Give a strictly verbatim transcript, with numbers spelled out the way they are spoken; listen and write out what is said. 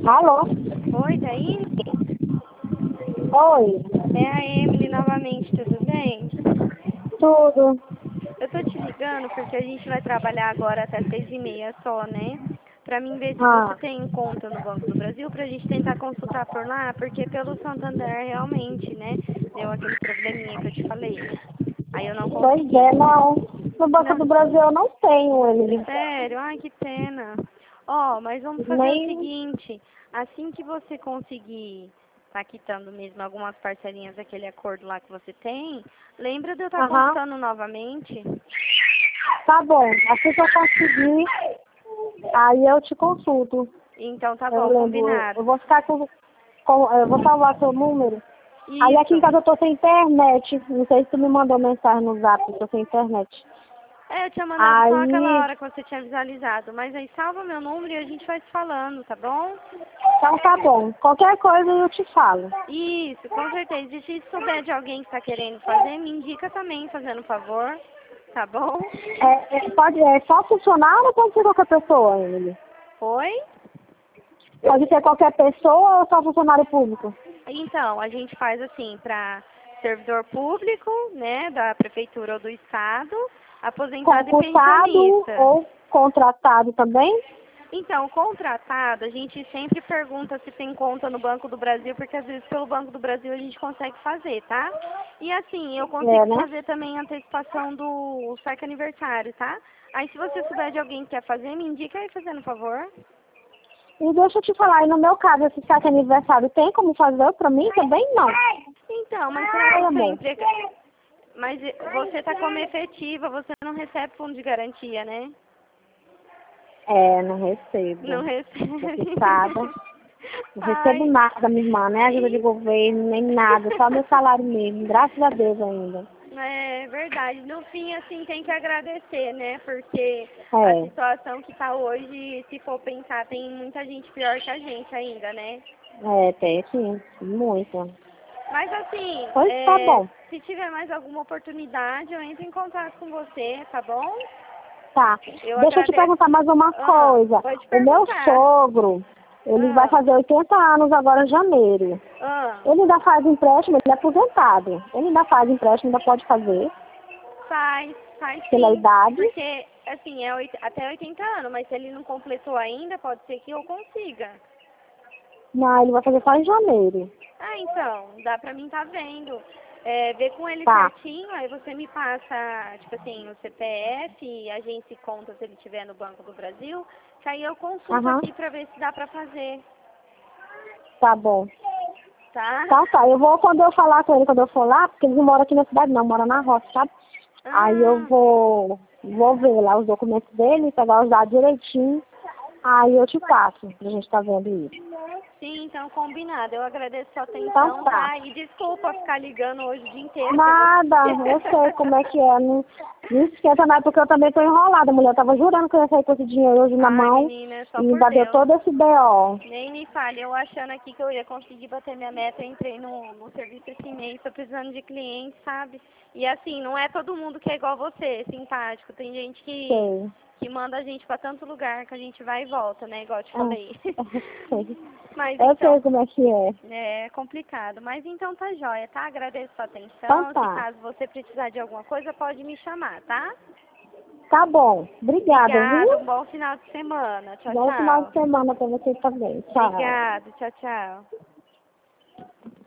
Alô? Oi, Daí? Oi, É a Emily novamente, tudo bem? tudo. Eu tô te ligando porque a gente vai trabalhar agora até seis e meia só, né? Pra mim ver se você Ah, tem conta no Banco do Brasil, pra gente tentar consultar por lá, porque pelo Santander realmente, né? Deu aquele probleminha que eu te falei. Aí eu não pois consegui. é, não. No Banco Não, do Brasil eu não tenho ele. sério? Ai, que pena. Ó, mas vamos fazer o Nem. seguinte, assim que você conseguir tá quitando mesmo algumas parcelinhas daquele acordo lá que você tem, lembra de eu estar Aham. consultando novamente? Tá bom. Assim que eu conseguir, aí eu te consulto. Então tá Eu bom, lembro. Eu combinado. vou ficar com. com eu vou salvar seu número. Aí aqui em Isso. casa eu tô sem internet. Não sei se tu me mandou mensagem no zap, eu tô sem internet. É, eu tinha mandado só aquela Aí. hora que você tinha visualizado, mas aí salva meu número e a gente vai se falando, tá bom? Então tá bom. Qualquer coisa eu te falo. Isso, com certeza. E se souber de alguém que tá querendo fazer, me indica também, fazendo favor, tá bom? É, é, pode, é só funcionário ou pode ser qualquer pessoa, Emily? Oi? Pode ser qualquer pessoa ou só funcionário público? Então, a gente faz assim para servidor público, né, da prefeitura ou do estado, aposentado e Concursado pensionista. ou contratado também? Então, contratado, a gente sempre pergunta se tem conta no Banco do Brasil, porque às vezes pelo Banco do Brasil a gente consegue fazer, tá? E assim, eu É, consigo né? fazer também a antecipação do saque aniversário, tá? Aí se você souber de alguém que quer fazer, me indica aí fazendo favor. E deixa eu te falar, e no meu caso, esse saque aniversário tem como fazer pra mim também? Não. Então, mas será Ai, que amor. sempre... Mas você tá como efetiva, você não recebe fundo de garantia, né? É, não recebo. Não recebe. Registrada. Não recebo Ai, nada, minha irmã, nem ajuda de governo, nem nada, só meu salário mesmo, graças a Deus ainda. é verdade. No fim, assim, tem que agradecer, né? Porque a É, situação que tá hoje, se for pensar, tem muita gente pior que a gente ainda, né? é, tem sim, muito. Mas assim, Pois tá é, bom. se tiver mais alguma oportunidade, eu entro em contato com você, tá bom? Tá. Eu Deixa eu te agradeço. perguntar mais uma Ah, coisa. pode O meu perguntar. sogro, ele vai Ah, fazer oitenta anos agora em janeiro. ah. Ele ainda faz empréstimo, ele é aposentado. Ele ainda faz empréstimo, ainda pode fazer, Faz, faz pela sim. idade. Porque, assim, é oit- até oitenta anos, mas se ele não completou ainda, pode ser que eu consiga. Não, ele vai fazer só em janeiro. Ah, então, dá pra mim tá vendo. É, ver com ele Tá. certinho, aí você me passa, tipo assim, o C P F, agência e conta se ele tiver no Banco do Brasil, que aí eu consulto Aham. aqui pra ver se dá pra fazer, Tá bom. tá? Tá, tá. Eu vou, quando eu falar com ele, quando eu for lá, porque ele não mora aqui na cidade, não, mora na roça, sabe? Aí eu Ah, vou, vou ver lá os documentos dele, pegar os dados direitinho. Aí eu te passo, pra gente tá vendo isso. sim, então combinado. Eu agradeço a sua Então atenção, tá. tá? E desculpa ficar ligando hoje o dia inteiro, que é muito... Nada, eu sei como é que é. Não, não esquenta mais, porque eu também tô enrolada. A mulher tava jurando que eu ia sair com esse dinheiro hoje na Ai, mão menina, e só por ainda deu Deus. todo esse B O. Nem me fale, eu achando aqui que eu ia conseguir bater minha meta, eu entrei no, no serviço esse mês, tô precisando de cliente, sabe? E assim, não é todo mundo que é igual você, simpático. Tem gente que, Sei. que manda a gente pra tanto lugar que a gente vai e volta, né? Igual eu te Ah, falei. eu sei. Mas Eu sei então, como é que é. é complicado. Mas então tá jóia, tá? Agradeço a sua Então atenção. Se tá. caso você precisar de alguma coisa, pode me chamar, tá? Tá bom. Obrigada, viu? Obrigada, um bom final de semana. Tchau, Bom final de tchau. semana pra você também. Tchau. Obrigada, tchau, tchau.